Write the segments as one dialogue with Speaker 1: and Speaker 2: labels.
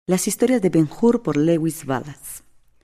Speaker 1: Las historias de Ben-Hur por Lewis Wallace.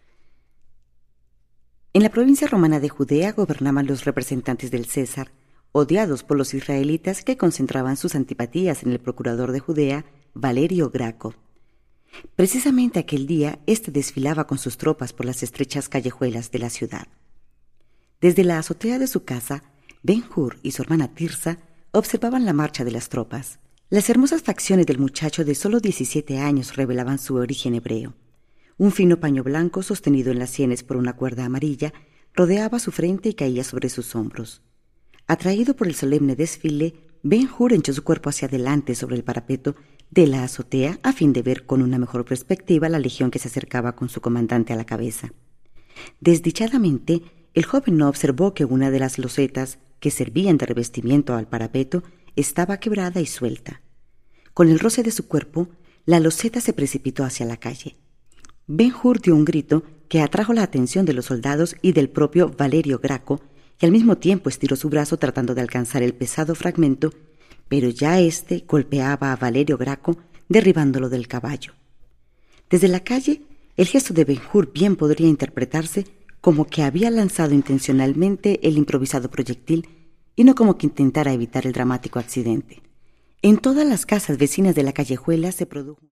Speaker 1: En la provincia romana de Judea gobernaban los representantes del César, odiados por los israelitas que concentraban sus antipatías en el procurador de Judea, Valerio Graco. Precisamente aquel día, éste desfilaba con sus tropas por las estrechas callejuelas de la ciudad. Desde la azotea de su casa, Ben-Hur y su hermana Tirsa observaban la marcha de las tropas. Las hermosas facciones del muchacho de solo 17 años revelaban su origen hebreo. Un fino paño blanco sostenido en las sienes por una cuerda amarilla rodeaba su frente y caía sobre sus hombros. Atraído por el solemne desfile, Ben-Hur echó su cuerpo hacia adelante sobre el parapeto de la azotea a fin de ver con una mejor perspectiva la legión que se acercaba con su comandante a la cabeza. Desdichadamente, el joven no observó que una de las losetas que servían de revestimiento al parapeto estaba quebrada y suelta. Con el roce de su cuerpo, la loseta se precipitó hacia la calle. Ben-Hur dio un grito que atrajo la atención de los soldados y del propio Valerio Graco, y al mismo tiempo estiró su brazo tratando de alcanzar el pesado fragmento, pero ya éste golpeaba a Valerio Graco, derribándolo del caballo. Desde la calle, el gesto de Ben-Hur bien podría interpretarse como que había lanzado intencionalmente el improvisado proyectil y no como que intentara evitar el dramático accidente. En todas las casas vecinas de la callejuela se produjo